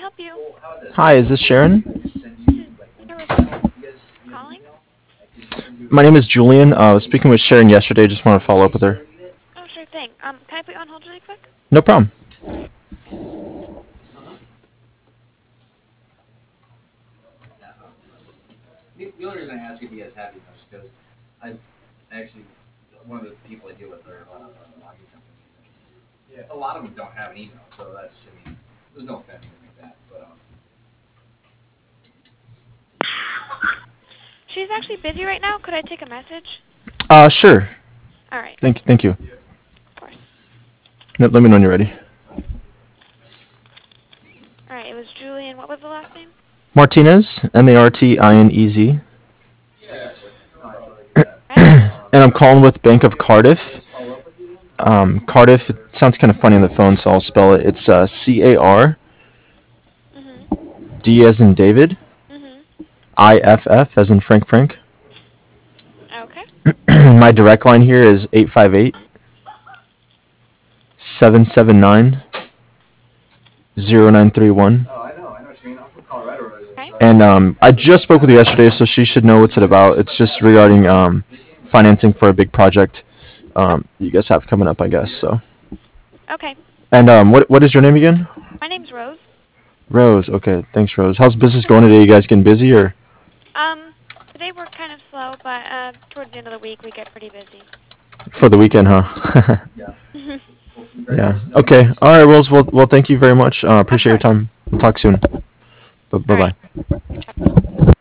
help you? Hi, is this Sharon? This is Sarah calling. My name is Julian. I was speaking with Sharon yesterday. Just want to follow up with her. Oh, sure thing. Can I put you on hold really quick? No problem. Okay. The only reason I ask if you guys have emails is because I actually one of the people I deal with are a lot of logging companies. And a lot of them don't have an email, so that's there's no offense or anything like that. But She's actually busy right now. Could I take a message? Sure. All right. Thank you. Of course. Let me know when you're ready. All right. It was Julian. What was the last name? Martinez, Martinez. Okay. And I'm calling with Bank of Cardiff. Cardiff, it sounds kind of funny on the phone, so I'll spell it. It's CARD Mhm. as in David, Mhm. IFF as in Frank. Okay. My direct line here is 858-779-0931. I know what you mean. I'm from Colorado originally, Okay. so And I just spoke with her yesterday, so she should know what's it about. It's just regarding financing for a big project you guys have coming up, I guess. So. Okay. And what is your name again? My name's Rose. Rose. Okay, thanks, Rose. How's business going today? You guys getting busy or Today we're kind of slow, but towards the end of the week we get pretty busy. for the weekend, huh? Mhm. well, Yeah. congratulations on Okay. that. All right, Rose. Well, thank you very much. Of Appreciate your course. time. We'll talk soon. Bye All right. bye. Bye.